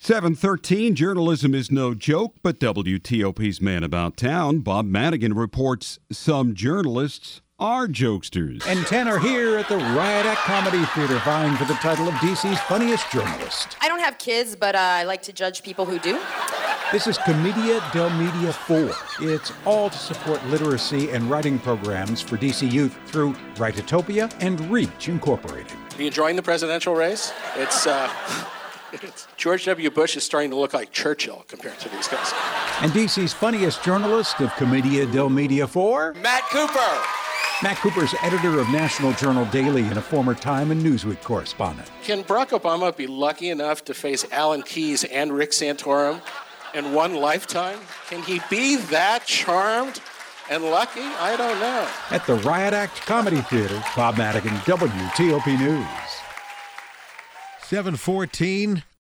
7:13, journalism is no joke, but WTOP's Man About Town, Bob Madigan, reports some journalists are jokesters. And 10 are here at the Riot Act Comedy Theater vying for the title of DC's funniest journalist. I don't have kids, but I like to judge people who do. This is Commedia del Media 4. It's all to support literacy and writing programs for DC youth through Writotopia and Reach Incorporated. Are you enjoying the presidential race? It's George W. Bush is starting to look like Churchill compared to these guys. And DC's funniest journalist of Commedia del Media 4, Matt Cooper. Matt Cooper's editor of National Journal Daily and a former Time and Newsweek correspondent. Can Barack Obama be lucky enough to face Alan Keyes and Rick Santorum in one lifetime? Can he be that charmed and lucky? I don't know. At the Riot Act Comedy Theater, Bob Madigan, WTOP News. 7:14,